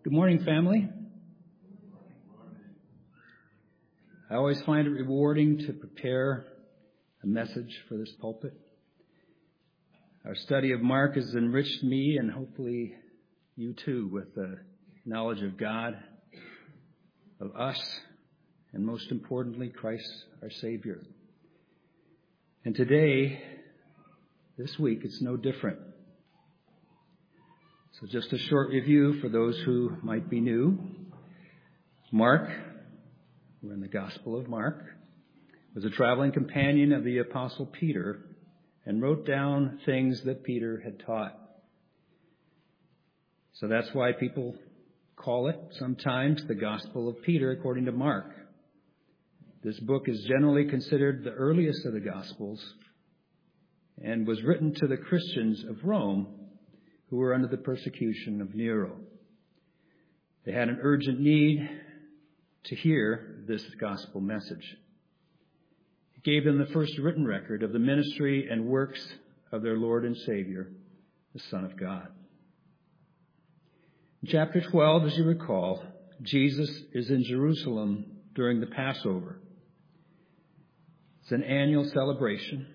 Good morning, family. I always find it rewarding to prepare a message for this pulpit. Our study of Mark has enriched me and hopefully you too with the knowledge of God, of us, and most importantly, Christ our Savior. And today, this week, it's no different. So just a short review for those who might be new. Mark, we're in the Gospel of Mark, was a traveling companion of the Apostle Peter and wrote down things that Peter had taught. So that's why people call it sometimes the Gospel of Peter according to Mark. This book is generally considered the earliest of the Gospels and was written to the Christians of Rome who were under the persecution of Nero. They had an urgent need to hear this gospel message. It gave them the first written record of the ministry and works of their Lord and Savior, the Son of God. In chapter 12, as you recall, Jesus is in Jerusalem during the Passover. It's an annual celebration.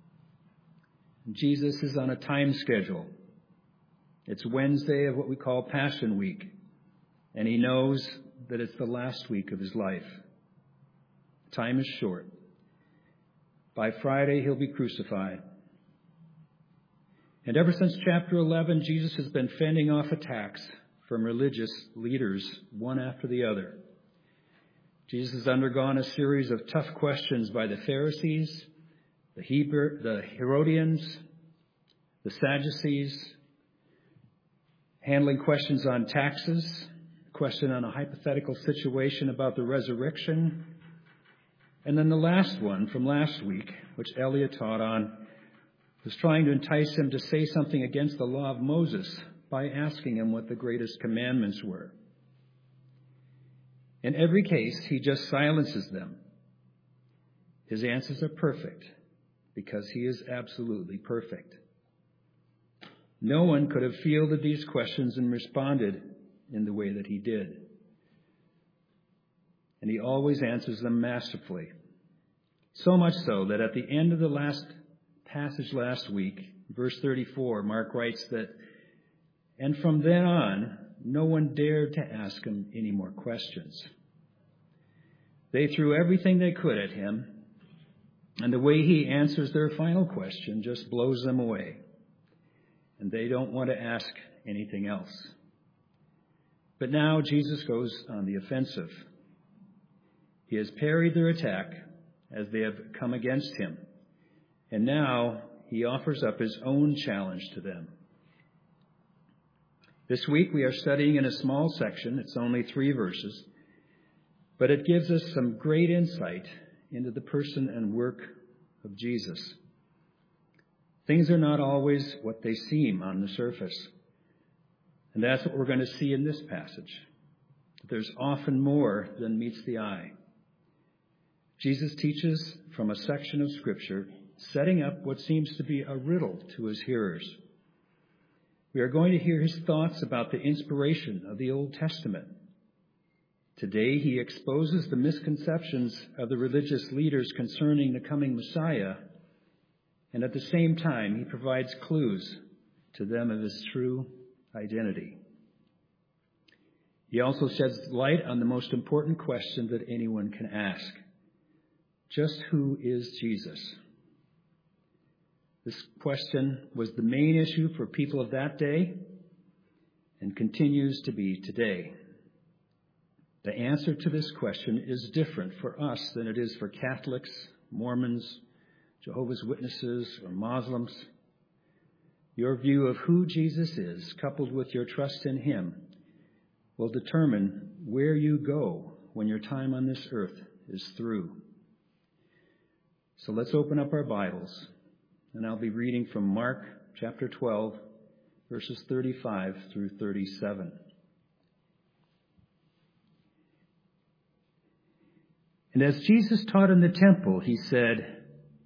Jesus is on a time schedule. It's Wednesday of what we call Passion Week, and he knows that it's the last week of his life. Time is short. By Friday, he'll be crucified. And ever since chapter 11, Jesus has been fending off attacks from religious leaders, one after the other. Jesus has undergone a series of tough questions by the Pharisees, the Herodians, the Sadducees, handling questions on taxes, question on a hypothetical situation about the resurrection, and then the last one from last week, which Elliot taught on, was trying to entice him to say something against the law of Moses by asking him what the greatest commandments were. In every case, he just silences them. His answers are perfect because he is absolutely perfect. No one could have fielded these questions and responded in the way that he did. And he always answers them masterfully. So much so that at the end of the last passage last week, verse 34, Mark writes that, and from then on, no one dared to ask him any more questions. They threw everything they could at him, and the way he answers their final question just blows them away. And they don't want to ask anything else. But now Jesus goes on the offensive. He has parried their attack as they have come against him. And now he offers up his own challenge to them. This week we are studying in a small section. It's only 3 verses. But it gives us some great insight into the person and work of Jesus. Things are not always what they seem on the surface. And that's what we're going to see in this passage. There's often more than meets the eye. Jesus teaches from a section of Scripture, setting up what seems to be a riddle to his hearers. We are going to hear his thoughts about the inspiration of the Old Testament. Today, he exposes the misconceptions of the religious leaders concerning the coming Messiah. And at the same time, he provides clues to them of his true identity. He also sheds light on the most important question that anyone can ask. Just who is Jesus? This question was the main issue for people of that day and continues to be today. The answer to this question is different for us than it is for Catholics, Mormons, Jehovah's Witnesses, or Muslims. Your view of who Jesus is, coupled with your trust in him, will determine where you go when your time on this earth is through. So let's open up our Bibles, and I'll be reading from Mark chapter 12, verses 35 through 37. And as Jesus taught in the temple, he said,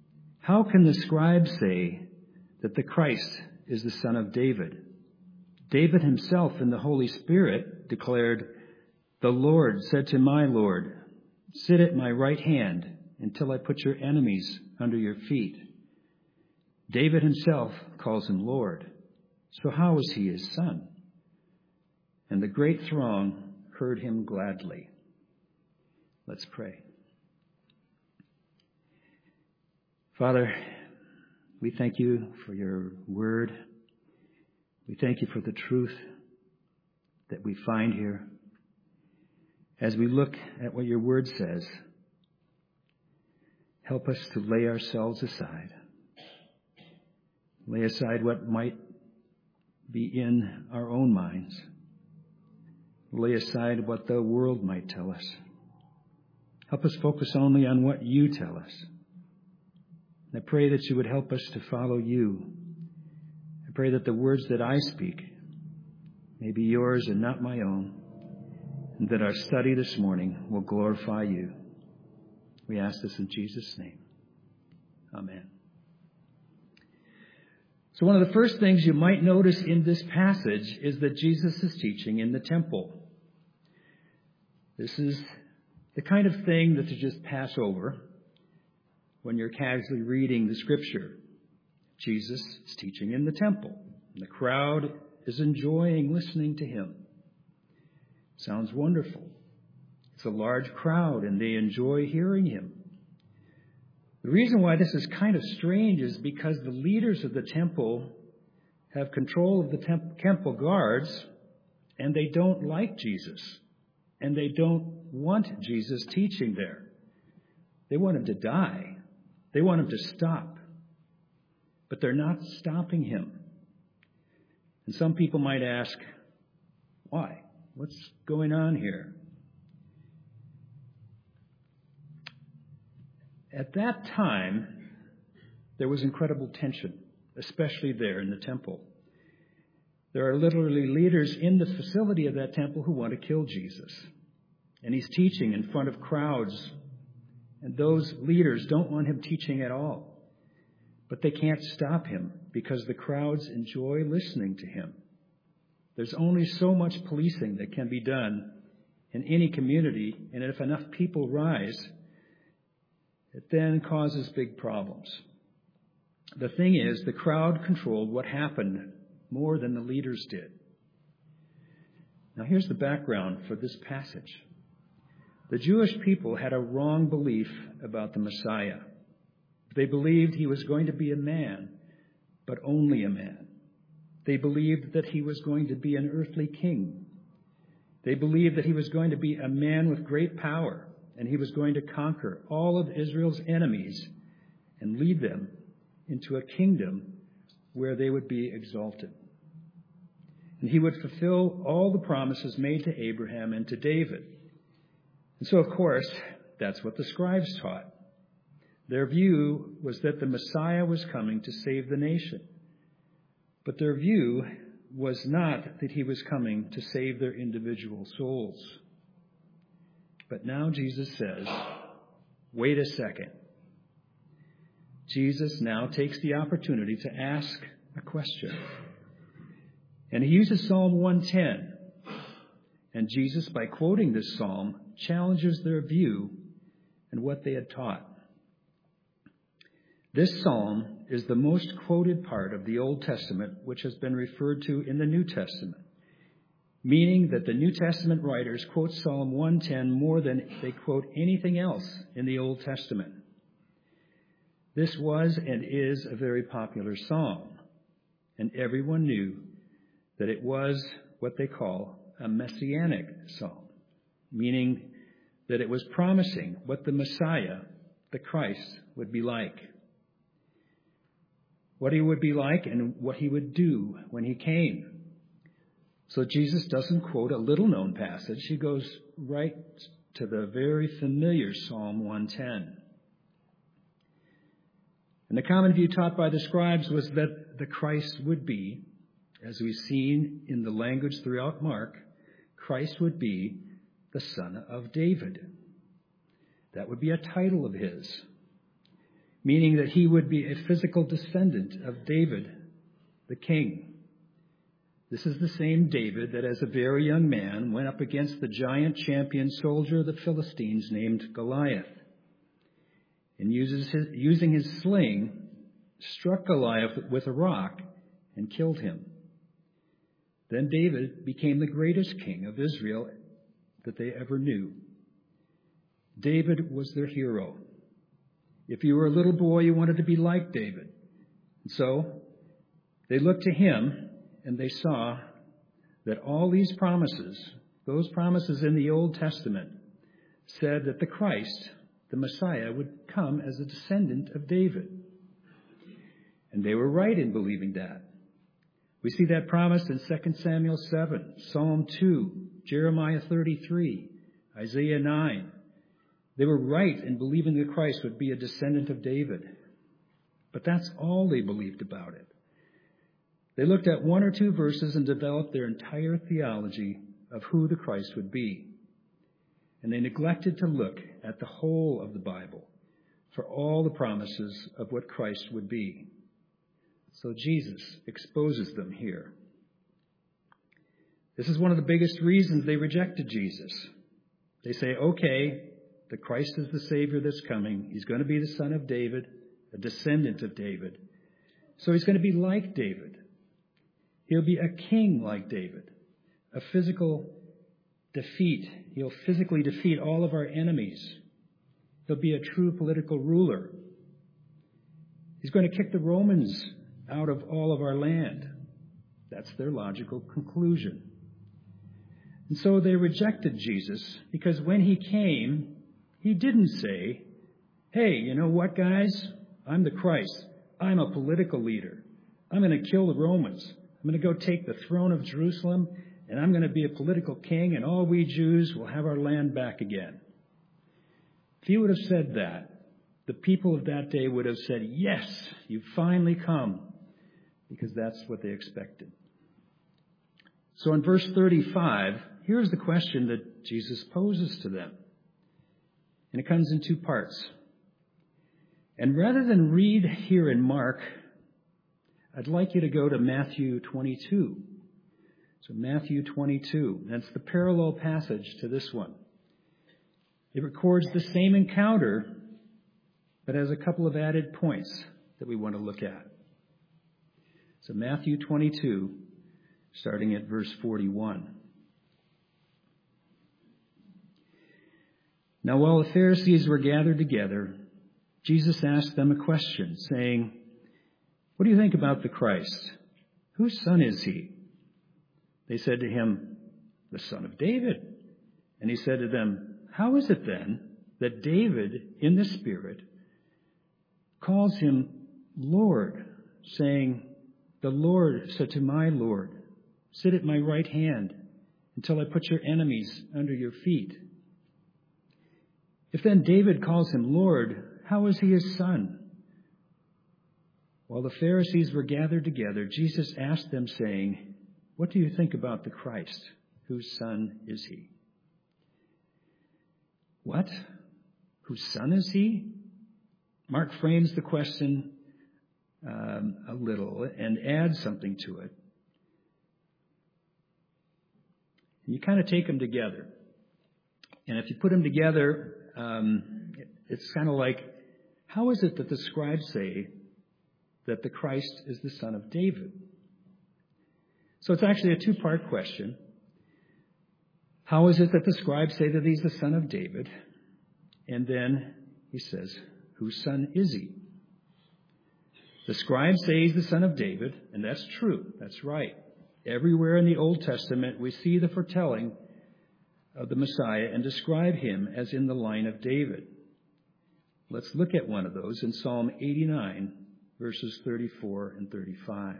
"How can the scribes say that the Christ is the son of David? David himself in the Holy Spirit declared, "The Lord said to my Lord, 'Sit at my right hand until I put your enemies under your feet.'" David himself calls him Lord. So how is he his son? And the great throng heard him gladly. Let's pray. Father, we thank you for your word. We thank you for the truth that we find here. As we look at what your word says, help us to lay ourselves aside. Lay aside what might be in our own minds. Lay aside what the world might tell us. Help us focus only on what you tell us. And I pray that you would help us to follow you. I pray that the words that I speak may be yours and not my own, and that our study this morning will glorify you. We ask this in Jesus' name. Amen. So one of the first things you might notice in this passage is that Jesus is teaching in the temple. This is the kind of thing that you just pass over when you're casually reading the scripture. Jesus is teaching in the temple, and the crowd is enjoying listening to him. Sounds wonderful. It's a large crowd, and they enjoy hearing him. The reason why this is kind of strange is because the leaders of the temple have control of the temple guards, and they don't like Jesus, and they don't want Jesus teaching there. They want him to die. They want him to stop. But they're not stopping him. And some people might ask, why? What's going on here? At that time, there was incredible tension, especially there in the temple. There are literally leaders in the facility of that temple who want to kill Jesus. And he's teaching in front of crowds. And those leaders don't want him teaching at all. But they can't stop him because the crowds enjoy listening to him. There's only so much policing that can be done in any community, and if enough people rise, it then causes big problems. The thing is, the crowd controlled what happened more than the leaders did. Now here's the background for this passage. The Jewish people had a wrong belief about the Messiah. They believed he was going to be a man, but only a man. They believed that he was going to be an earthly king. They believed that he was going to be a man with great power, and he was going to conquer all of Israel's enemies and lead them into a kingdom where they would be exalted. And he would fulfill all the promises made to Abraham and to David. And so, of course, that's what the scribes taught. Their view was that the Messiah was coming to save the nation. But their view was not that he was coming to save their individual souls. But now Jesus says, wait a second. Jesus now takes the opportunity to ask a question. And he uses Psalm 110. And Jesus, by quoting this psalm, challenges their view and what they had taught. This psalm is the most quoted part of the Old Testament, which has been referred to in the New Testament, meaning that the New Testament writers quote Psalm 110 more than they quote anything else in the Old Testament. This was and is a very popular psalm, and everyone knew that it was what they call a messianic psalm, meaning that it was promising what the Messiah, the Christ, would be like. What he would be like and what he would do when he came. So Jesus doesn't quote a little-known passage. He goes right to the very familiar Psalm 110. And the common view taught by the scribes was that the Christ would be, as we've seen in the language throughout Mark, Christ would be the son of David. That would be a title of his, meaning that he would be a physical descendant of David, the king. This is the same David that as a very young man went up against the giant champion soldier of the Philistines named Goliath, and using his sling, struck Goliath with a rock and killed him. Then David became the greatest king of Israel that they ever knew. David was their hero. If you were a little boy, you wanted to be like David. And so they looked to him and they saw that all these promises, those promises in the Old Testament, said that the Christ, the Messiah, would come as a descendant of David. And they were right in believing that. We see that promised in 2 Samuel 7, Psalm 2, Jeremiah 33, Isaiah 9. They were right in believing that Christ would be a descendant of David. But that's all they believed about it. They looked at one or two verses and developed their entire theology of who the Christ would be. And they neglected to look at the whole of the Bible for all the promises of what Christ would be. So Jesus exposes them here. This is one of the biggest reasons they rejected Jesus. They say, okay, the Christ is the Savior that's coming. He's going to be the son of David, a descendant of David. So he's going to be like David. He'll be a king like David, a physical defeat. He'll physically defeat all of our enemies. He'll be a true political ruler. He's going to kick the Romans out of all of our land. That's their logical conclusion. And so they rejected Jesus because when he came, he didn't say, hey, you know what, guys? I'm the Christ. I'm a political leader. I'm going to kill the Romans. I'm going to go take the throne of Jerusalem, and I'm going to be a political king, and all we Jews will have our land back again. If he would have said that, the people of that day would have said, yes, you've finally come, because that's what they expected. So in verse 35, here's the question that Jesus poses to them. And it comes in two parts. And rather than read here in Mark, I'd like you to go to Matthew 22. So Matthew 22, that's the parallel passage to this one. It records the same encounter, but has a couple of added points that we want to look at. So Matthew 22, starting at verse 41. Now while the Pharisees were gathered together, Jesus asked them a question, saying, what do you think about the Christ? Whose son is he? They said to him, the son of David. And he said to them, how is it then that David in the Spirit calls him Lord, saying, the Lord said to my Lord, sit at my right hand until I put your enemies under your feet. If then David calls him Lord, how is he his son? While the Pharisees were gathered together, Jesus asked them, saying, what do you think about the Christ? Whose son is he? What? Whose son is he? Mark frames the question a little and adds something to it. And you kind of take them together. And if you put them together, it's kind of like, how is it that the scribes say that the Christ is the son of David? So it's actually a two-part question. How is it that the scribes say that he's the son of David? And then he says, whose son is he? The scribes say he's the son of David, and that's true. That's right. Everywhere in the Old Testament, we see the foretelling of the Messiah and describe him as in the line of David. Let's look at one of those in Psalm 89, verses 34 and 35.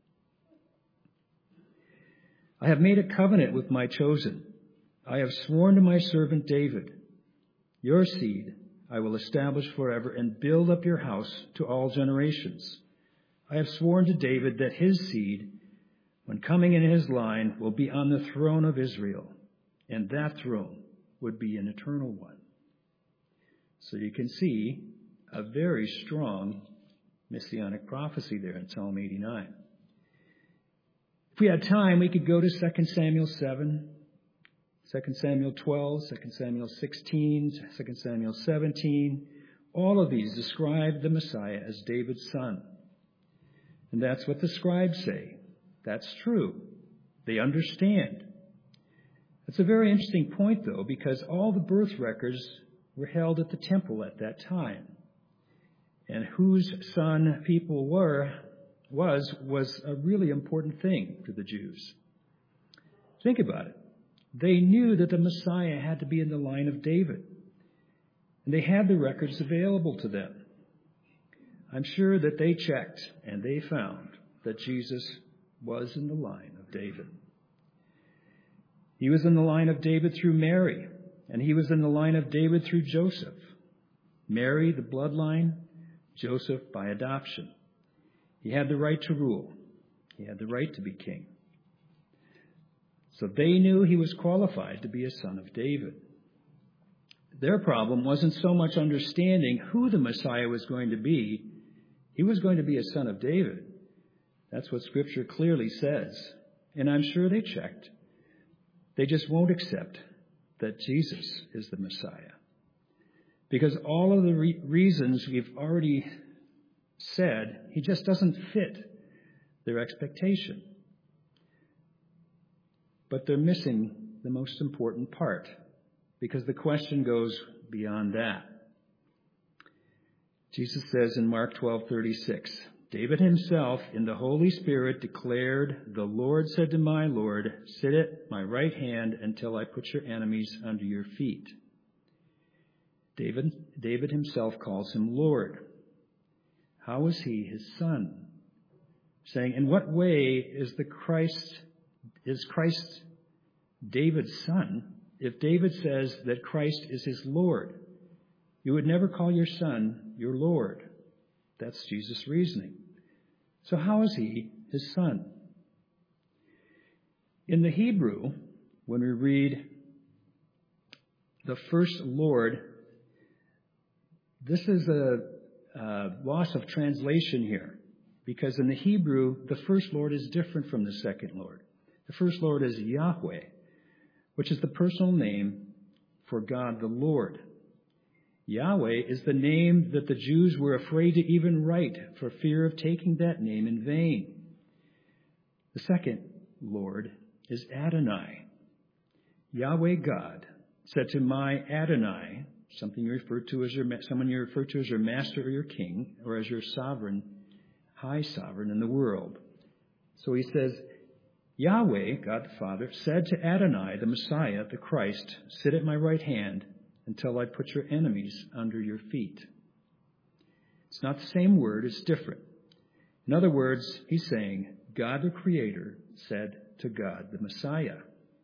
I have made a covenant with my chosen. I have sworn to my servant David, your seed I will establish forever and build up your house to all generations. I have sworn to David that his seed, when coming in his line, will be on the throne of Israel, and that throne would be an eternal one. So you can see a very strong messianic prophecy there in Psalm 89. If we had time, we could go to 2 Samuel 7, 2 Samuel 12, 2 Samuel 16, 2 Samuel 17. All of these describe the Messiah as David's son. And that's what the scribes say. That's true. They understand. It's a very interesting point, though, because all the birth records were held at the temple at that time. And whose son people was a really important thing to the Jews. Think about it. They knew that the Messiah had to be in the line of David. And they had the records available to them. I'm sure that they checked and they found that Jesus was in the line of David. He was in the line of David through Mary, and he was in the line of David through Joseph. Mary, the bloodline, Joseph by adoption. He had the right to rule. He had the right to be king. So they knew he was qualified to be a son of David. Their problem wasn't so much understanding who the Messiah was going to be. He was going to be a son of David. That's what Scripture clearly says. And I'm sure they checked. They just won't accept that Jesus is the Messiah. Because all of the reasons we've already said, he just doesn't fit their expectation. But they're missing the most important part, because the question goes beyond that. Jesus says in Mark 12:36, David himself in the Holy Spirit declared, "The Lord said to my Lord, sit at my right hand until I put your enemies under your feet." David himself calls him Lord. How is he his son? Saying, in what way is Christ David's son if David says that Christ is his Lord? You would never call your son your Lord. That's Jesus' reasoning. So how is he his son? In the Hebrew, when we read the first Lord, this is a loss of translation here, because in the Hebrew, the first Lord is different from the second Lord. The first Lord is Yahweh, which is the personal name for God the Lord. Yahweh is the name that the Jews were afraid to even write for fear of taking that name in vain. The second Lord is Adonai. Yahweh God said to my Adonai, someone you refer to as your master or your king, or as your sovereign, high sovereign in the world. So he says, Yahweh, God the Father, said to Adonai, the Messiah, the Christ, sit at my right hand until I put your enemies under your feet. It's not the same word, it's different. In other words, he's saying, God the Creator said to God the Messiah.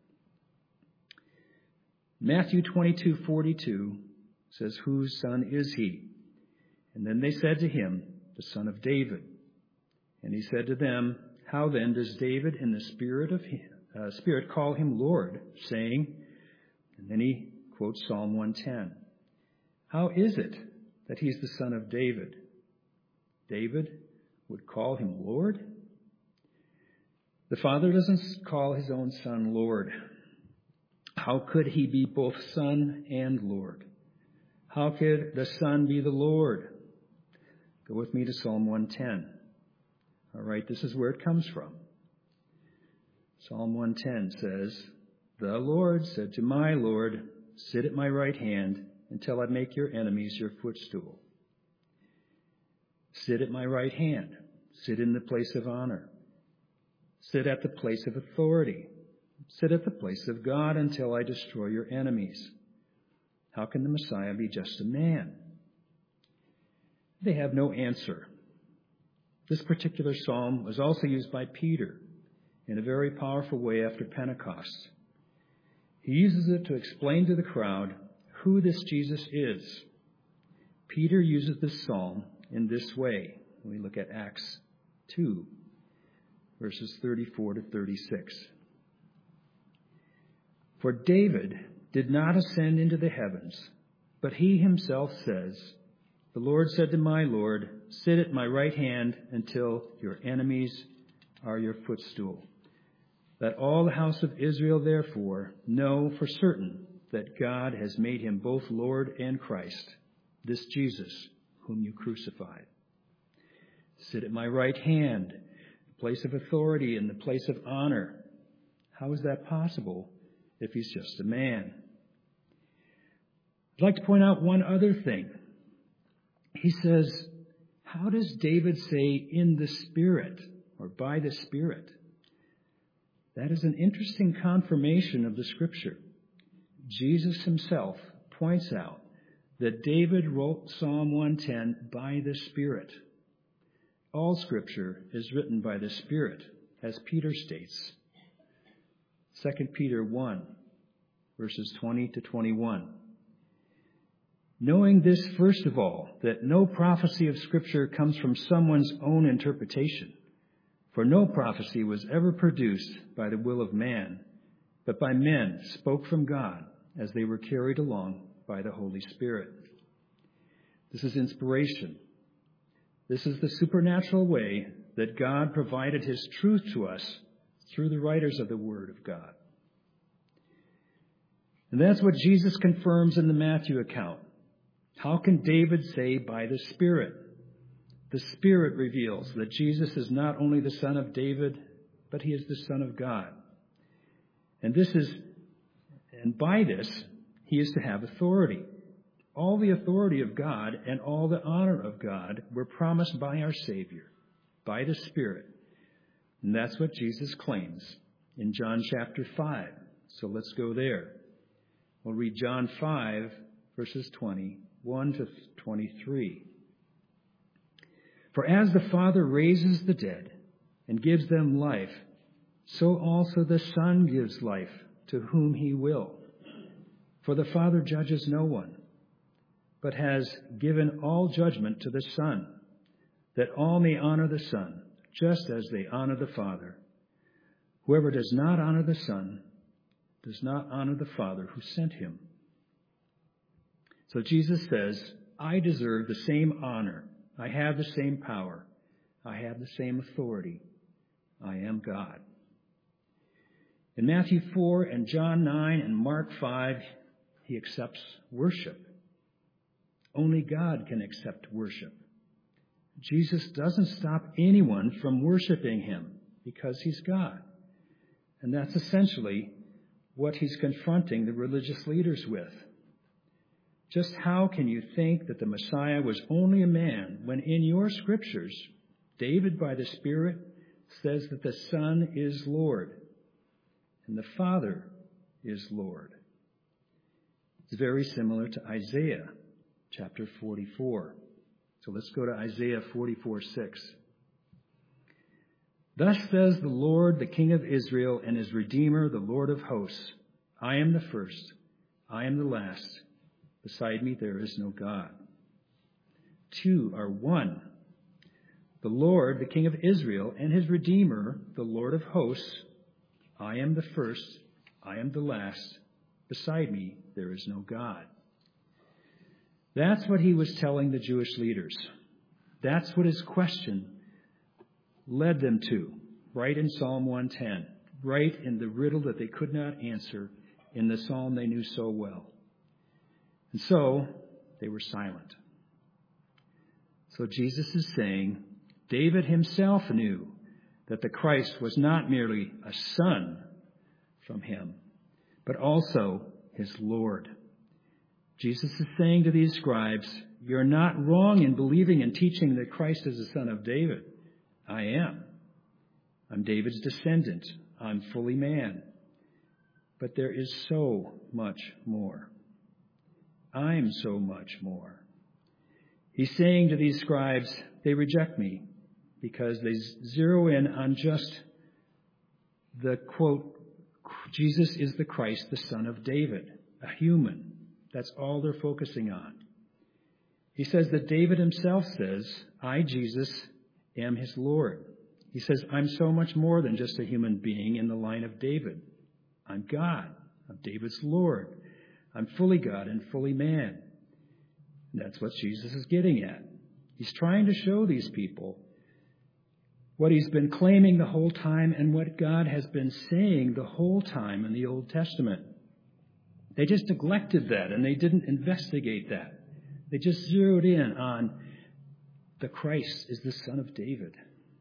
Matthew 22:42 says, whose son is he? And then they said to him, the son of David. And he said to them, how then does David in the spirit call him Lord, saying, and then he quotes Psalm 110. How is it that he's the son of David? David would call him Lord? The Father doesn't call his own son Lord. How could he be both son and Lord? How could the Son be the Lord? Go with me to Psalm 110. All right, this is where it comes from. Psalm 110 says, the Lord said to my Lord, sit at my right hand until I make your enemies your footstool. Sit at my right hand. Sit in the place of honor. Sit at the place of authority. Sit at the place of God until I destroy your enemies. How can the Messiah be just a man? They have no answer. This particular psalm was also used by Peter in a very powerful way after Pentecost. He uses it to explain to the crowd who this Jesus is. Peter uses this psalm in this way. We look at Acts 2, verses 34 to 36. For David did not ascend into the heavens, but he himself says, the Lord said to my Lord, sit at my right hand until your enemies are your footstool. Let all the house of Israel therefore know for certain that God has made him both Lord and Christ, this Jesus whom you crucified. Sit at my right hand, the place of authority and the place of honor. How is that possible if he's just a man? I'd like to point out one other thing. He says, how does David say in the Spirit or by the Spirit? That is an interesting confirmation of the Scripture. Jesus himself points out that David wrote Psalm 110 by the Spirit. All Scripture is written by the Spirit, as Peter states. 2 Peter 1, verses 20 to 21. Knowing this, first of all, that no prophecy of Scripture comes from someone's own interpretation. For no prophecy was ever produced by the will of man, but by men spoke from God as they were carried along by the Holy Spirit. This is inspiration. This is the supernatural way that God provided his truth to us through the writers of the Word of God. And that's what Jesus confirms in the Matthew account. How can David say by the Spirit? The Spirit reveals that Jesus is not only the Son of David, but he is the Son of God. And by this, he is to have authority. All the authority of God and all the honor of God were promised by our Savior, by the Spirit. And that's what Jesus claims in John chapter 5. So let's go there. We'll read John 5, verses 21 to 23. For as the Father raises the dead and gives them life, so also the Son gives life to whom he will. For the Father judges no one, but has given all judgment to the Son, that all may honor the Son, just as they honor the Father. Whoever does not honor the Son does not honor the Father who sent him. So Jesus says, I deserve the same honor. I have the same power. I have the same authority. I am God. In Matthew 4 and John 9 and Mark 5, he accepts worship. Only God can accept worship. Jesus doesn't stop anyone from worshiping him because he's God. And that's essentially what he's confronting the religious leaders with. Just how can you think that the Messiah was only a man when in your scriptures, David by the Spirit says that the Son is Lord and the Father is Lord? It's very similar to Isaiah chapter 44. So let's go to Isaiah 44:6. Thus says the Lord, the King of Israel and his Redeemer, the Lord of hosts, I am the first, I am the last. Beside me there is no God. Two are one. The Lord, the King of Israel, and his Redeemer, the Lord of hosts. I am the first, I am the last. Beside me there is no God. That's what he was telling the Jewish leaders. That's what his question led them to, right in Psalm 110, right in the riddle that they could not answer in the psalm they knew so well. And so they were silent. So Jesus is saying, David himself knew that the Christ was not merely a son from him, but also his Lord. Jesus is saying to these scribes, you're not wrong in believing and teaching that Christ is the Son of David. I am. I'm David's descendant. I'm fully man. But there is so much more. I'm so much more. He's saying to these scribes, they reject me because they zero in on just the quote, Jesus is the Christ, the Son of David, a human. That's all they're focusing on. He says that David himself says, I, Jesus, am his Lord. He says, I'm so much more than just a human being in the line of David. I'm God. I'm David's Lord. I'm fully God and fully man. And that's what Jesus is getting at. He's trying to show these people what he's been claiming the whole time and what God has been saying the whole time in the Old Testament. They just neglected that and they didn't investigate that. They just zeroed in on the Christ is the Son of David.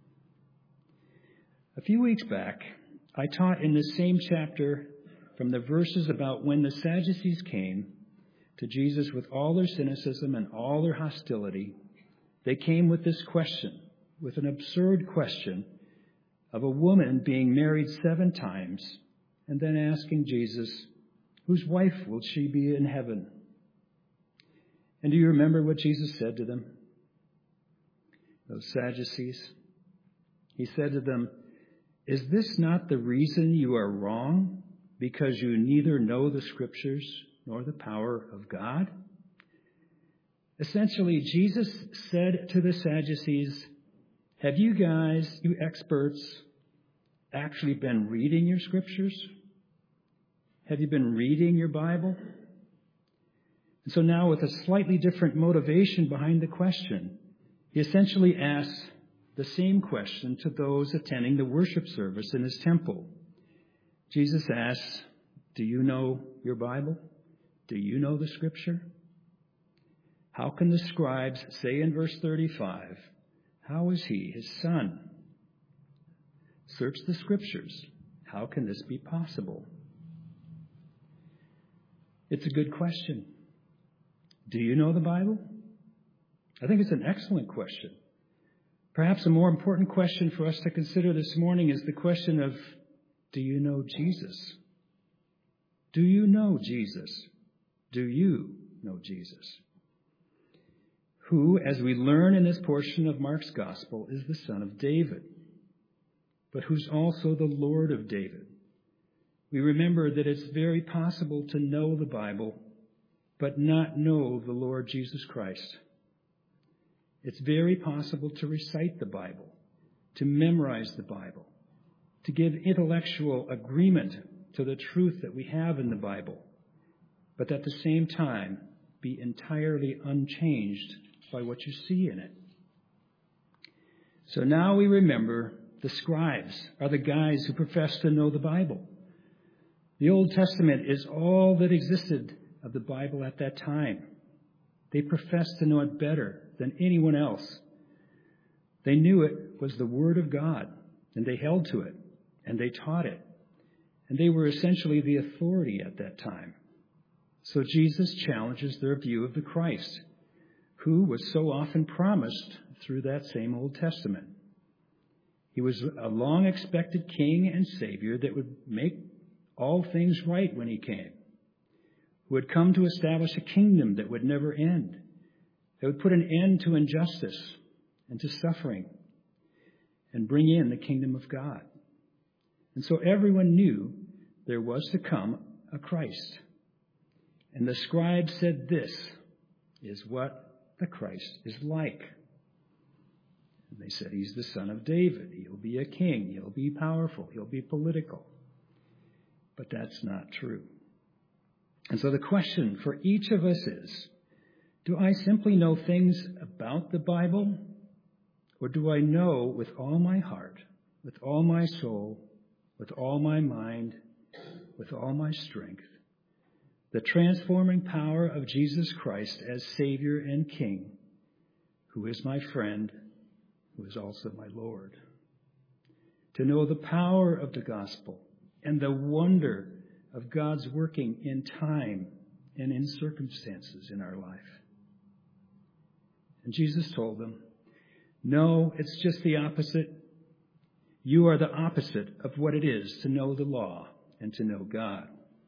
A few weeks back, I taught in the same chapter from the verses about when the Sadducees came to Jesus with all their cynicism and all their hostility. They came with this question, with an absurd question of a woman being married 7 times and then asking Jesus, whose wife will she be in heaven? And do you remember what Jesus said to them? Those Sadducees. He said to them, is this not the reason you are wrong? Because you neither know the Scriptures nor the power of God? Essentially, Jesus said to the Sadducees, have you guys, you experts, actually been reading your Scriptures? Have you been reading your Bible? And so now with a slightly different motivation behind the question, he essentially asks the same question to those attending the worship service in his temple. Jesus asks, do you know your Bible? Do you know the Scripture? How can the scribes say in verse 35, how is he, his son? Search the Scriptures. How can this be possible? It's a good question. Do you know the Bible? I think it's an excellent question. Perhaps a more important question for us to consider this morning is the question of, do you know Jesus? Do you know Jesus? Do you know Jesus? Who, as we learn in this portion of Mark's Gospel, is the Son of David, but who's also the Lord of David. We remember that it's very possible to know the Bible, but not know the Lord Jesus Christ. It's very possible to recite the Bible, to memorize the Bible, to give intellectual agreement to the truth that we have in the Bible, but at the same time be entirely unchanged by what you see in it. So now we remember the scribes are the guys who profess to know the Bible. The Old Testament is all that existed of the Bible at that time. They professed to know it better than anyone else. They knew it was the Word of God, and they held to it, and they taught it. And they were essentially the authority at that time. So Jesus challenges their view of the Christ, who was so often promised through that same Old Testament. He was a long-expected King and Savior that would make all things right when he came, who would come to establish a kingdom that would never end, that would put an end to injustice and to suffering and bring in the kingdom of God. And so everyone knew there was to come a Christ. And the scribes said, this is what the Christ is like. And they said, he's the Son of David. He'll be a king. He'll be powerful. He'll be political. But that's not true. And so the question for each of us is, do I simply know things about the Bible? Or do I know with all my heart, with all my soul, with all my mind, with all my strength, the transforming power of Jesus Christ as Savior and King, who is my friend, who is also my Lord? To know the power of the gospel and the wonder of God's working in time and in circumstances in our life. And Jesus told them, no, it's just the opposite. You are the opposite of what it is to know the law and to know God.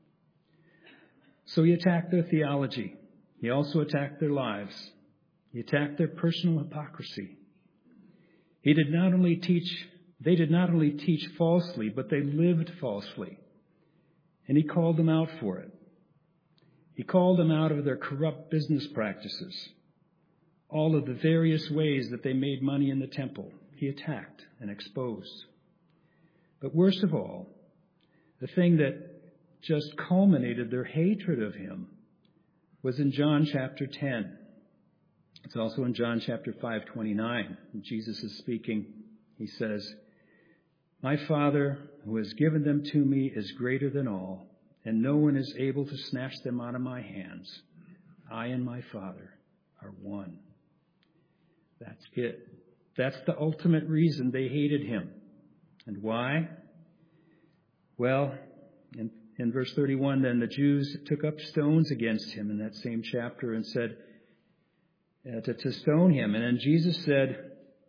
So he attacked their theology. He also attacked their lives. He attacked their personal hypocrisy. They did not only teach falsely, but they lived falsely. And he called them out for it. He called them out of their corrupt business practices, all of the various ways that they made money in the temple. He attacked and exposed. But worst of all, the thing that just culminated their hatred of him was in John chapter 10. It's also in John chapter 5:29. Jesus is speaking He says, "My Father, who has given them to me, is greater than all, and no one is able to snatch them out of my hands. I and my Father are one." That's it. That's the ultimate reason they hated him. And why? Well, in verse 31, then the Jews took up stones against him in that same chapter and said to stone him. And then Jesus said,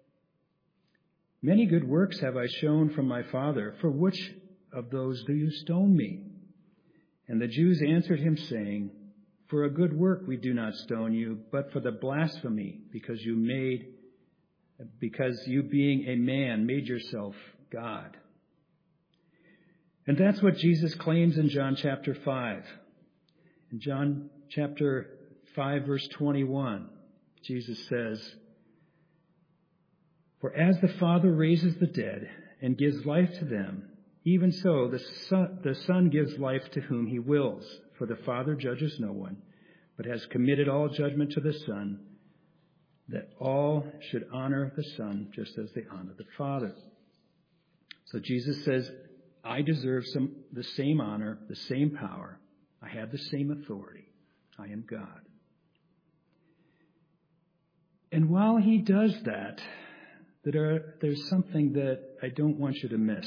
"Many good works have I shown from my Father. For which of those do you stone me?" And the Jews answered him, saying, "For a good work we do not stone you, but for the blasphemy, because you being a man made yourself God." And that's what Jesus claims in John chapter 5. In John chapter 5, verse 21, Jesus says, "For as the Father raises the dead and gives life to them, even so the Son gives life to whom he wills. For the Father judges no one, but has committed all judgment to the Son, that all should honor the Son just as they honor the Father." So Jesus says, I deserve the same honor, the same power. I have the same authority. I am God. And while he does that, there's something that I don't want you to miss.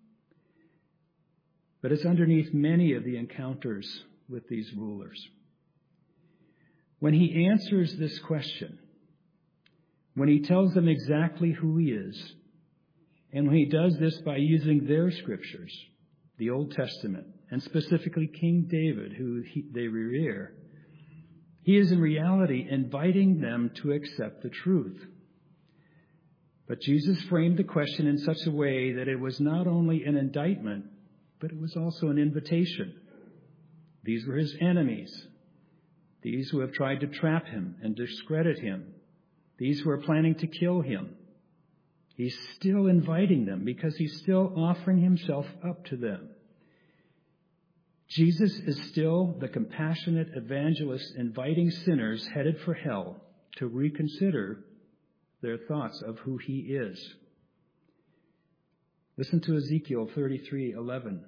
But it's underneath many of the encounters with these rulers. When he answers this question, when he tells them exactly who he is, and when he does this by using their scriptures, the Old Testament, and specifically King David, who they revere, he is in reality inviting them to accept the truth. But Jesus framed the question in such a way that it was not only an indictment, but it was also an invitation. These were his enemies. These who have tried to trap him and discredit him. These who are planning to kill him. He's still inviting them because he's still offering himself up to them. Jesus is still the compassionate evangelist inviting sinners headed for hell to reconsider their thoughts of who he is. Listen to Ezekiel 33:11.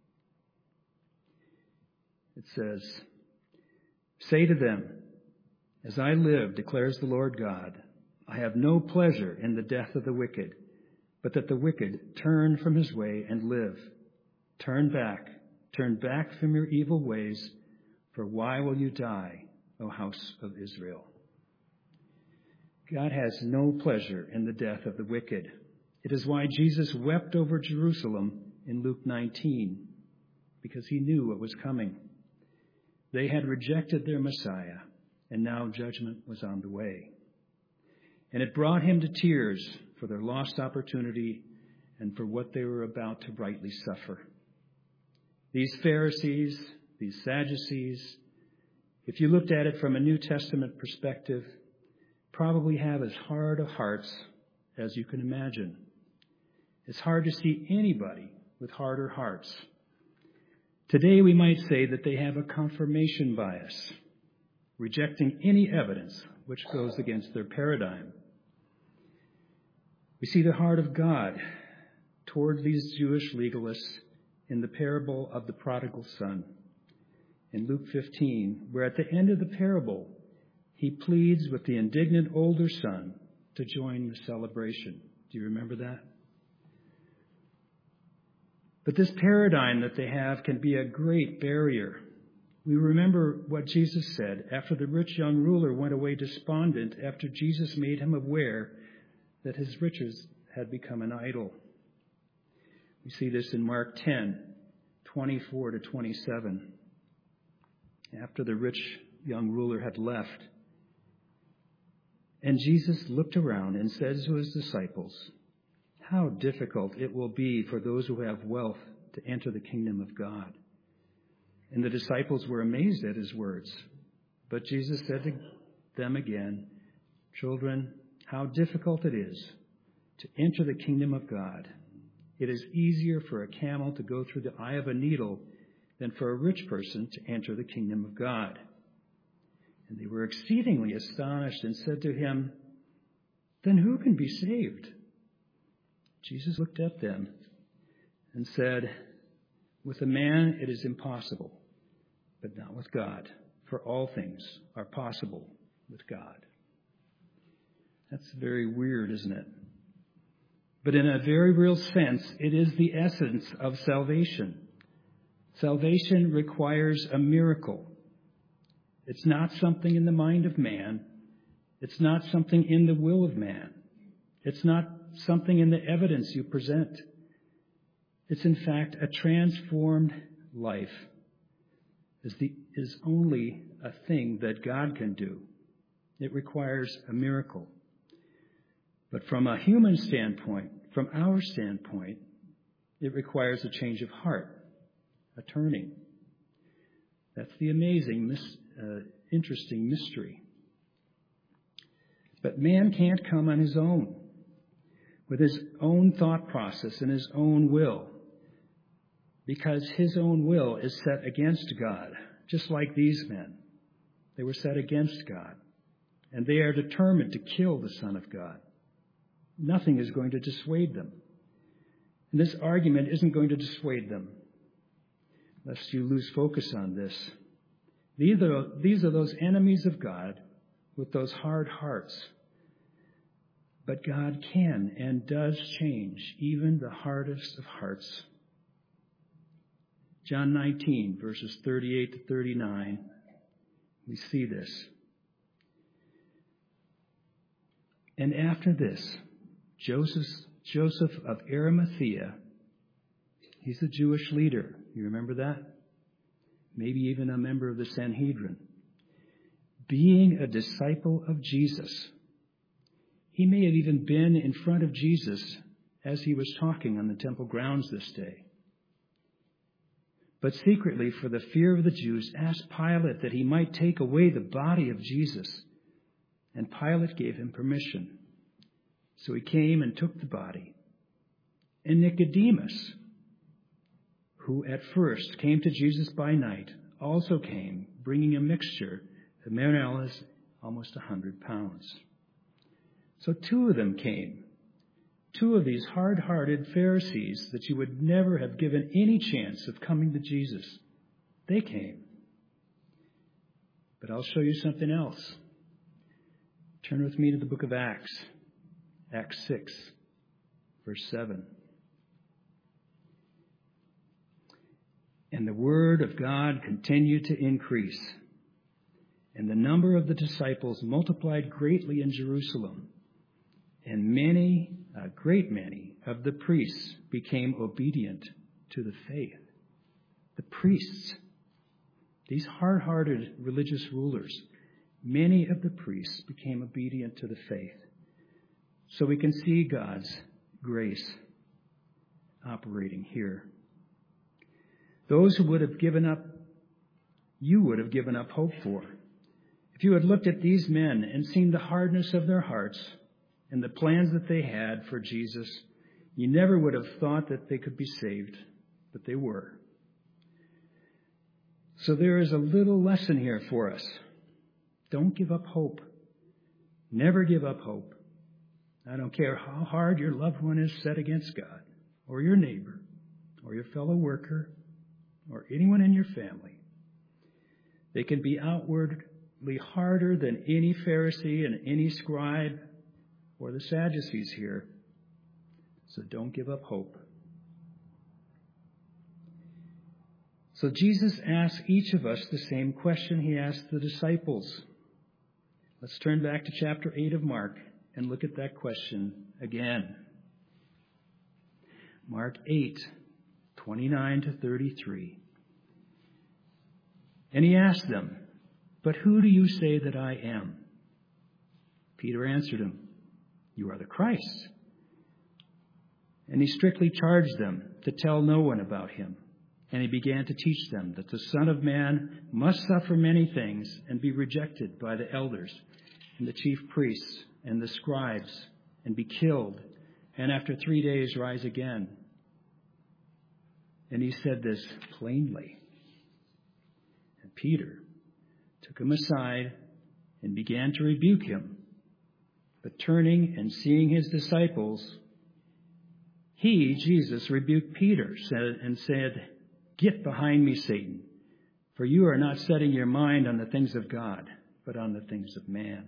It says, "Say to them, as I live, declares the Lord God, I have no pleasure in the death of the wicked, but that the wicked turn from his way and live. Turn back from your evil ways, for why will you die, O house of Israel?" God has no pleasure in the death of the wicked. It is why Jesus wept over Jerusalem in Luke 19, because he knew what was coming. They had rejected their Messiah, and now judgment was on the way. And it brought him to tears for their lost opportunity and for what they were about to rightly suffer. These Pharisees, these Sadducees, if you looked at it from a New Testament perspective, probably have as hard of hearts as you can imagine. It's hard to see anybody with harder hearts. Today we might say that they have a confirmation bias, rejecting any evidence which goes against their paradigm. We see the heart of God toward these Jewish legalists in the parable of the prodigal son in Luke 15, where at the end of the parable, he pleads with the indignant older son to join the celebration. Do you remember that? But this paradigm that they have can be a great barrier. We remember what Jesus said after the rich young ruler went away despondent after Jesus made him aware that his riches had become an idol. We see this in Mark 10:24 to 27. After the rich young ruler had left, and Jesus looked around and said to his disciples, "How difficult it will be for those who have wealth to enter the kingdom of God." And the disciples were amazed at his words. But Jesus said to them again, "Children, how difficult it is to enter the kingdom of God. It is easier for a camel to go through the eye of a needle than for a rich person to enter the kingdom of God." And they were exceedingly astonished and said to him, "Then who can be saved?" Jesus looked at them and said, "With a man it is impossible, but not with God, for all things are possible with God." That's very weird, isn't it? But in a very real sense, it is the essence of salvation. Salvation requires a miracle. It's not something in the mind of man. It's not something in the will of man. It's not something in the evidence you present. It's in fact a transformed life is only a thing that God can do. It requires a miracle. But from a human standpoint, from our standpoint, it requires a change of heart, a turning. That's the amazing, interesting mystery. But man can't come on his own, with his own thought process and his own will, because his own will is set against God, just like these men. They were set against God, and they are determined to kill the Son of God. Nothing is going to dissuade them. And this argument isn't going to dissuade them, lest you lose focus on this. These are those enemies of God with those hard hearts. But God can and does change even the hardest of hearts. John 19, verses 38 to 39, we see this. "And after this, Joseph of Arimathea," he's a Jewish leader. You remember that? Maybe even a member of the Sanhedrin. "Being a disciple of Jesus." He may have even been in front of Jesus as he was talking on the temple grounds this day. "But secretly, for the fear of the Jews, asked Pilate that he might take away the body of Jesus. And Pilate gave him permission. So he came and took the body. And Nicodemus, who at first came to Jesus by night, also came, bringing a mixture of myrrh, almost 100 pounds. So two of them came. Two of these hard-hearted Pharisees that you would never have given any chance of coming to Jesus. They came. But I'll show you something else. Turn with me to the book of Acts. Acts 6, verse 7. "And the word of God continued to increase, and the number of the disciples multiplied greatly in Jerusalem, and a great many of the priests became obedient to the faith." The priests, these hard-hearted religious rulers, many of the priests became obedient to the faith. So we can see God's grace operating here. Those who would have given up, you would have given up hope for. If you had looked at these men and seen the hardness of their hearts and the plans that they had for Jesus, you never would have thought that they could be saved, but they were. So there is a little lesson here for us. Don't give up hope. Never give up hope. I don't care how hard your loved one is set against God, or your neighbor, or your fellow worker, or anyone in your family. They can be outwardly harder than any Pharisee and any scribe or the Sadducees here. So don't give up hope. So Jesus asks each of us the same question he asked the disciples. Let's turn back to chapter 8 of Mark and look at that question again. Mark 8, 29 to 33. "And he asked them, 'But who do you say that I am?' Peter answered him, 'You are the Christ.' And he strictly charged them to tell no one about him. And he began to teach them that the Son of Man must suffer many things and be rejected by the elders and the chief priests and the scribes and be killed, and after 3 days rise again." And he said this plainly. And Peter took him aside and began to rebuke him. But turning and seeing his disciples, He, Jesus, rebuked Peter and said, "Get behind me, Satan, for you are not setting your mind on the things of God, but on the things of man."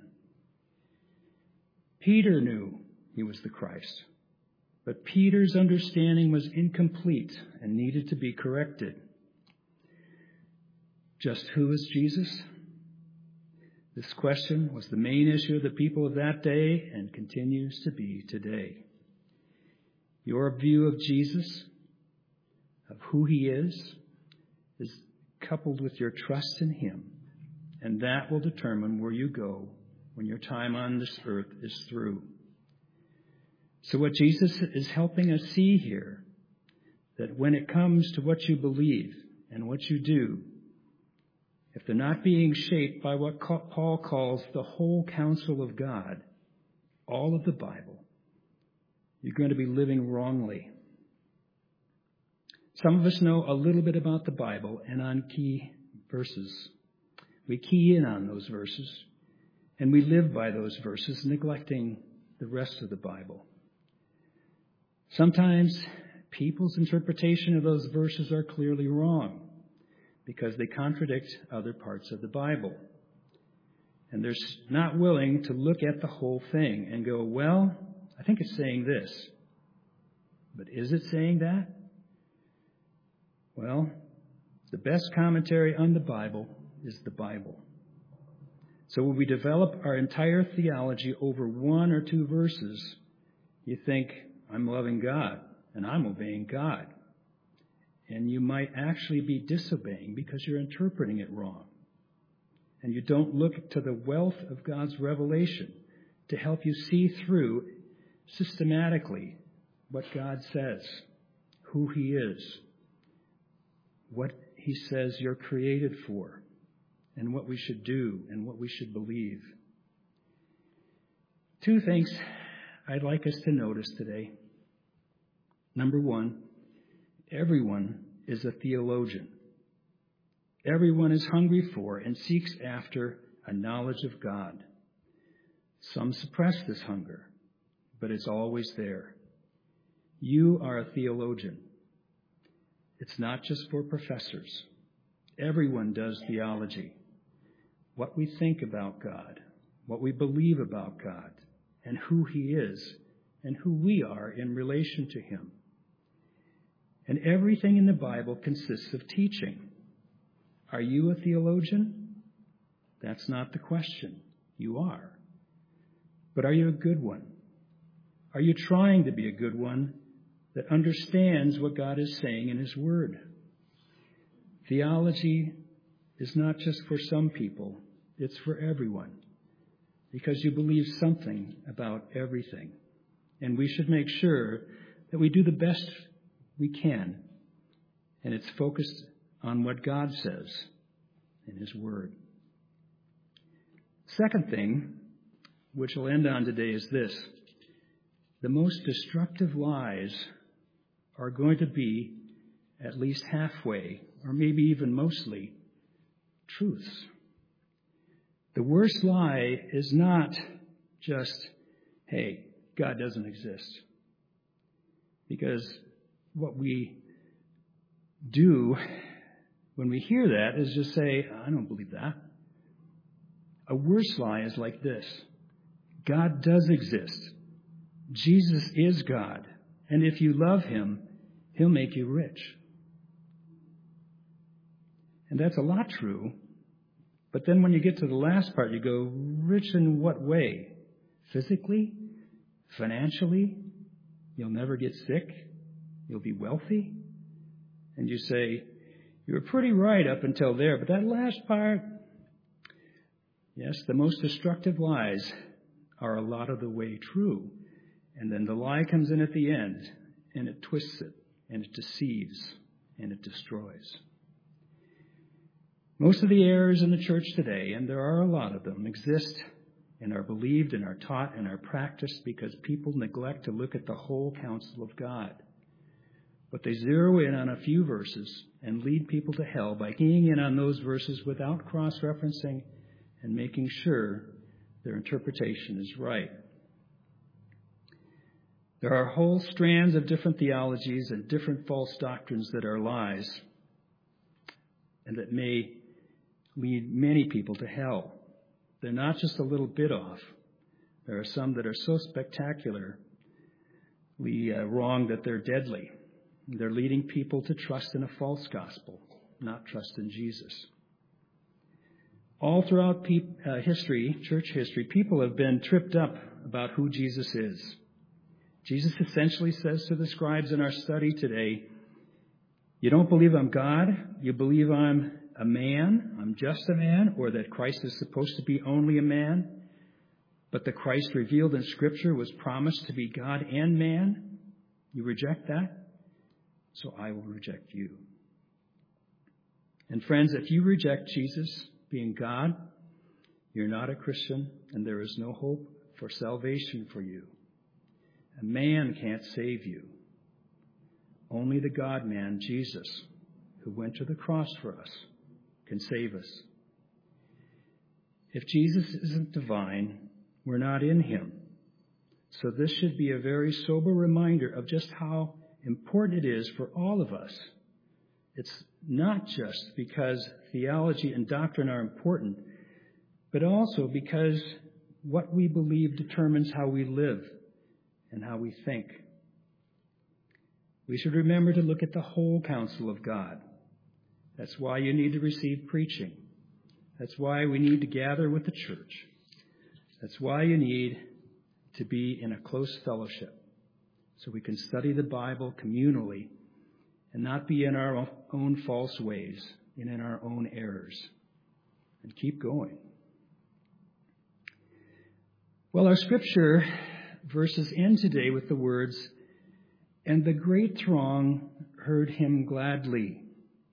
Peter knew he was the Christ, but Peter's understanding was incomplete and needed to be corrected. Just who is Jesus? This question was the main issue of the people of that day and continues to be today. Your view of Jesus, of who he is coupled with your trust in him, and that will determine where you go when your time on this earth is through. So what Jesus is helping us see here, that when it comes to what you believe and what you do, if they're not being shaped by what Paul calls the whole counsel of God, all of the Bible, you're going to be living wrongly. Some of us know a little bit about the Bible and on key verses. We key in on those verses, and we live by those verses, neglecting the rest of the Bible. Sometimes people's interpretation of those verses are clearly wrong because they contradict other parts of the Bible. And they're not willing to look at the whole thing and go, well, I think it's saying this. But is it saying that? Well, the best commentary on the Bible is the Bible. So when we develop our entire theology over one or two verses, you think, I'm loving God and I'm obeying God. And you might actually be disobeying because you're interpreting it wrong. And you don't look to the wealth of God's revelation to help you see through systematically what God says, who he is, what he says you're created for, and what we should do and what we should believe. Two things I'd like us to notice today. Number one, everyone is a theologian. Everyone is hungry for and seeks after a knowledge of God. Some suppress this hunger, but it's always there. You are a theologian. It's not just for professors. Everyone does theology. What we think about God, what we believe about God, and who he is, and who we are in relation to him. And everything in the Bible consists of teaching. Are you a theologian? That's not the question. You are. But are you a good one? Are you trying to be a good one that understands what God is saying in his word? Theology is not just for some people. It's for everyone. Because you believe something about everything. And we should make sure that we do the best we can. And it's focused on what God says in his word. Second thing, which we'll end on today, is this. The most destructive lies are going to be at least halfway, or maybe even mostly, truths. The worst lie is not just, hey, God doesn't exist. Because what we do when we hear that is just say, I don't believe that. A worse lie is like this. God does exist. Jesus is God. And if you love him, he'll make you rich. And that's a lot true. But then when you get to the last part, you go, rich in what way? Physically? Financially? You'll never get sick? You'll be wealthy? And you say, you were pretty right up until there, but that last part, yes, the most destructive lies are a lot of the way true. And then the lie comes in at the end, and it twists it, and it deceives, and it destroys. Most of the errors in the church today, and there are a lot of them, exist and are believed and are taught and are practiced because people neglect to look at the whole counsel of God. But they zero in on a few verses and lead people to hell by keying in on those verses without cross-referencing and making sure their interpretation is right. There are whole strands of different theologies and different false doctrines that are lies and that may lead many people to hell. They're not just a little bit off. There are some that are so spectacularly wrong that they're deadly. They're leading people to trust in a false gospel, not trust in Jesus. All throughout history, church history, people have been tripped up about who Jesus is. Jesus essentially says to the scribes in our study today, you don't believe I'm God, you believe I'm a man, I'm just a man, or that Christ is supposed to be only a man, but the Christ revealed in Scripture was promised to be God and man. You reject that, so I will reject you. And friends, if you reject Jesus being God, you're not a Christian, and there is no hope for salvation for you. A man can't save you. Only the God-man, Jesus, who went to the cross for us, can save us. If Jesus isn't divine, we're not in him. So this should be a very sober reminder of just how important it is for all of us. It's not just because theology and doctrine are important, but also because what we believe determines how we live and how we think. We should remember to look at the whole counsel of God. That's why you need to receive preaching. That's why we need to gather with the church. That's why you need to be in a close fellowship so we can study the Bible communally and not be in our own false ways and in our own errors. And keep going. Well, our scripture verses end today with the words, and the great throng heard him gladly.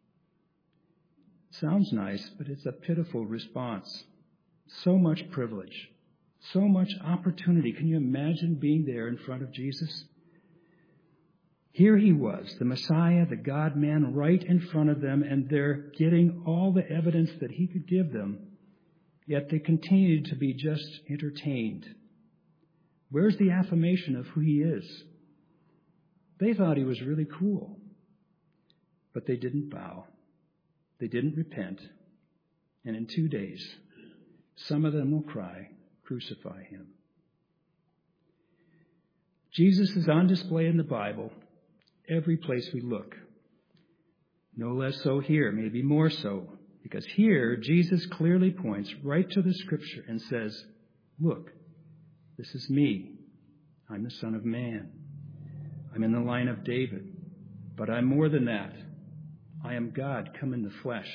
Sounds nice, but it's a pitiful response. So much privilege, so much opportunity. Can you imagine being there in front of Jesus? Here he was, the Messiah, the God-man, right in front of them, and they're getting all the evidence that he could give them, yet they continued to be just entertained. Where's the affirmation of who he is? They thought he was really cool, but they didn't bow. They didn't repent. And in 2 days, some of them will cry, crucify him. Jesus is on display in the Bible every place we look. No less so here, maybe more so, because here Jesus clearly points right to the Scripture and says, look, this is me. I'm the Son of Man. I'm in the line of David. But I'm more than that. I am God come in the flesh.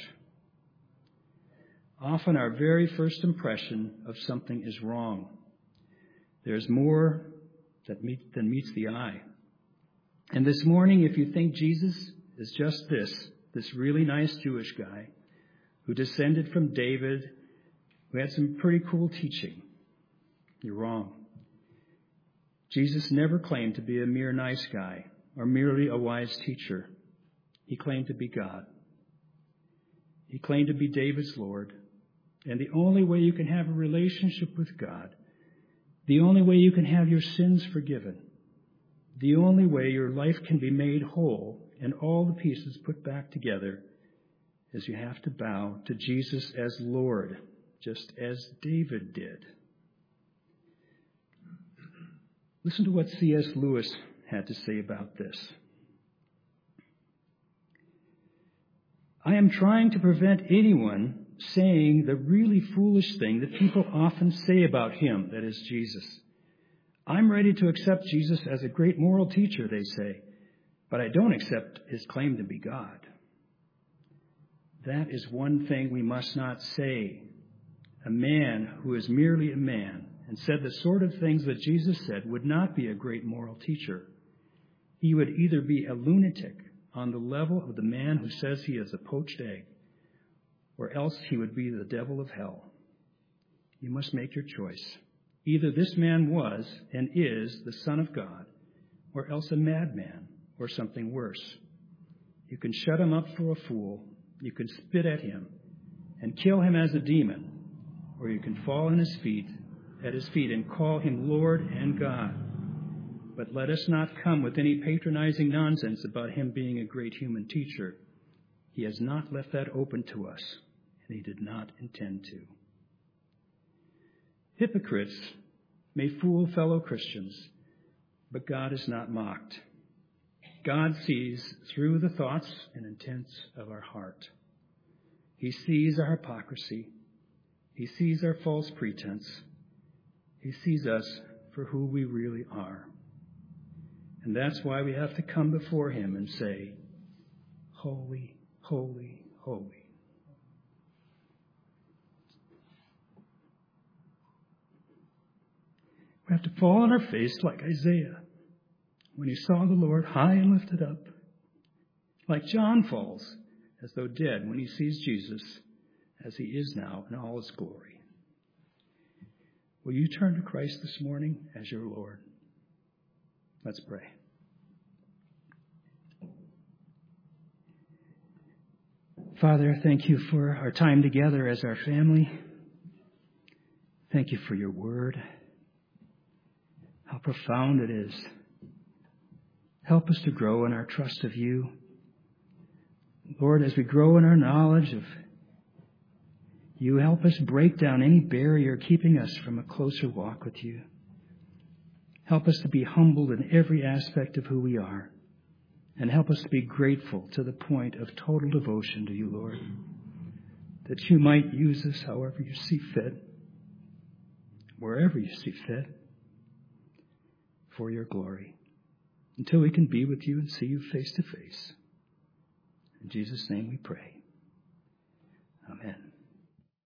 Often our very first impression of something is wrong. There's more than meets the eye. And this morning, if you think Jesus is just this really nice Jewish guy who descended from David, who had some pretty cool teaching, you're wrong. Jesus never claimed to be a mere nice guy or merely a wise teacher. He claimed to be God. He claimed to be David's Lord. And the only way you can have a relationship with God, the only way you can have your sins forgiven, the only way your life can be made whole and all the pieces put back together is you have to bow to Jesus as Lord, just as David did. Listen to what C.S. Lewis had to say about this. I am trying to prevent anyone saying the really foolish thing that people often say about him, that is Jesus. I'm ready to accept Jesus as a great moral teacher, they say, but I don't accept his claim to be God. That is one thing we must not say. A man who is merely a man and said the sort of things that Jesus said would not be a great moral teacher. He would either be a lunatic on the level of the man who says he is a poached egg, or else he would be the devil of hell. You must make your choice. Either this man was and is the Son of God, or else a madman, or something worse. You can shut him up for a fool, you can spit at him, and kill him as a demon, or you can fall at his feet and call him Lord and God. But let us not come with any patronizing nonsense about him being a great human teacher. He has not left that open to us, and he did not intend to. Hypocrites may fool fellow Christians, but God is not mocked. God sees through the thoughts and intents of our heart. He sees our hypocrisy. He sees our false pretense. He sees us for who we really are. And that's why we have to come before him and say, holy, holy, holy. We have to fall on our face like Isaiah when he saw the Lord high and lifted up. Like John falls as though dead when he sees Jesus as he is now in all his glory. Will you turn to Christ this morning as your Lord? Let's pray. Father, thank you for our time together as our family. Thank you for your word. How profound it is. Help us to grow in our trust of you. Lord, as we grow in our knowledge of you, help us break down any barrier keeping us from a closer walk with you. Help us to be humbled in every aspect of who we are. And help us to be grateful to the point of total devotion to you, Lord. That you might use us however you see fit, wherever you see fit, for your glory. Until we can be with you and see you face to face. In Jesus' name we pray. Amen.